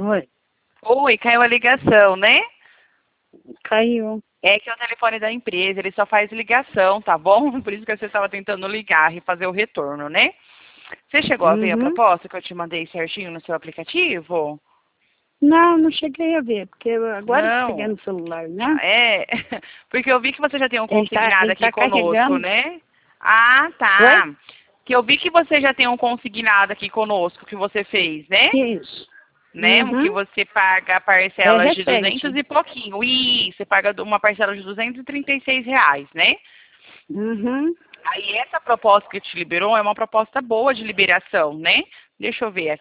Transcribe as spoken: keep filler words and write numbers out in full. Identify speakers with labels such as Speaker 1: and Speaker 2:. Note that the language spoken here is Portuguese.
Speaker 1: Oi,
Speaker 2: Oi, caiu a ligação, né?
Speaker 1: caiu.
Speaker 2: É que é o telefone da empresa, ele só faz ligação, tá bom? Por isso que você estava tentando ligar e fazer o retorno, né? Você chegou a ver a
Speaker 1: Uhum.
Speaker 2: proposta que eu te mandei certinho no seu aplicativo?
Speaker 1: Não, não cheguei a ver, porque eu agora que peguei
Speaker 2: Não.
Speaker 1: no celular, né?
Speaker 2: Ah, é, porque eu vi que você já tem um
Speaker 1: Ele tá,
Speaker 2: consignado
Speaker 1: ele
Speaker 2: aqui
Speaker 1: tá
Speaker 2: conosco,
Speaker 1: carregando.
Speaker 2: né? Ah,
Speaker 1: Oi?
Speaker 2: tá. Que eu vi que você já tem um consignado aqui conosco que você fez, né?
Speaker 1: Isso.
Speaker 2: Né? Um que
Speaker 1: Uhum.
Speaker 2: você paga
Speaker 1: É
Speaker 2: parcelas de duzentos
Speaker 1: recente.
Speaker 2: e pouquinho. Ih, você paga uma parcela de duzentos e trinta e seis reais, né?
Speaker 1: Uhum.
Speaker 2: Aí essa proposta que te liberou é uma proposta boa de liberação, né? Deixa eu ver